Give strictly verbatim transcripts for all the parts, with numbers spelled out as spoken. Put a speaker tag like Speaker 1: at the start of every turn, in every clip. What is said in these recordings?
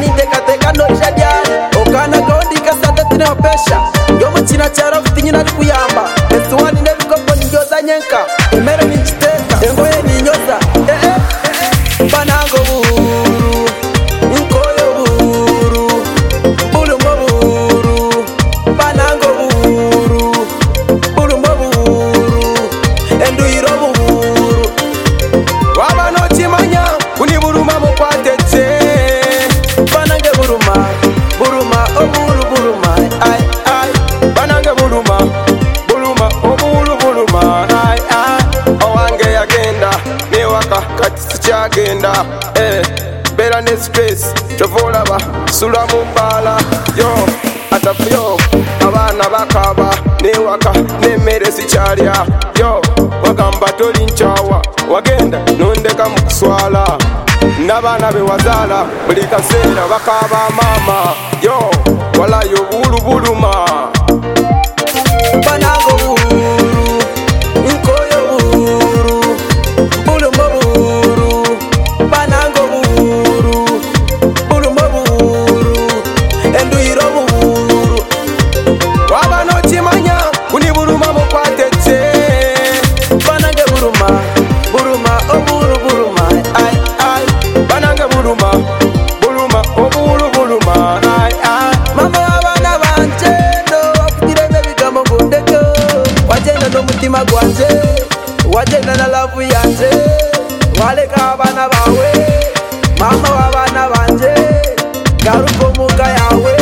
Speaker 1: niteka teka no jajari okana gondi kasata tine opesha yo mukina cyaro ufite nyina ari kuyamba ese wani ne bikopo nyoza nyenka emere ninjiteka engoye ninyoza eh eh eh banango buru inkoyo buru bulu mburu banango buru bulu mburu endu iro buru waba no chimanya kuni buruma mukwateche banange buruma buruma oburu buruma ai ai banange buruma buruma oburu buruma ai ai owange yagenda ne waka kati kyagenda eh bera ne space tovola ba sula mumbala yo atafuyo abana bakaba ne waka ne mere sikyalya yo wagamba toli nchawa wagenda nondeka mukuswala n'abaana be wazala buli kaseera bakaba mama yo walayo bulu buluma banango buru inkoyo buru buluma buru banango buru buluma buru endu iro buru waba no chimanya kuni buruma mukwateche banange buruma buruma oburu buruma ai ai banange buruma buruma oburu buruma ai ai mama abana banje do bakutire bebigambo ngundeko wagenda no mutima gwanje wagenda na love yanje waleka abana bawe mama wabana banje garuko muka yawe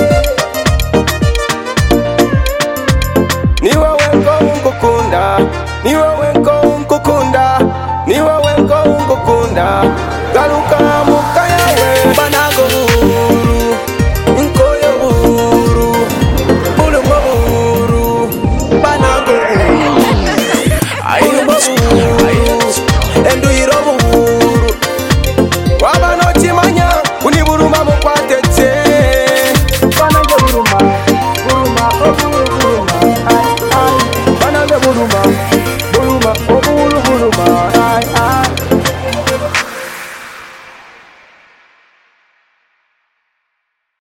Speaker 1: niwe wenko unkukunda niwe wenko unkukunda niwe wenko unkukunda garuka muka yawe banango buru inkoyo buru bulu mburu banango buru buru endu iro buru waba no chimanya kuni buruma mukwateche